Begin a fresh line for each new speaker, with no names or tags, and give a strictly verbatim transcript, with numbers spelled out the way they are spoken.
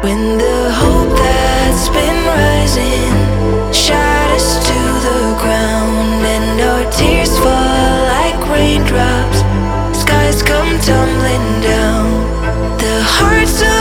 When the hope that's been rising shatters to the ground, and our tears fall like raindrops, skies come tumbling down. The hearts of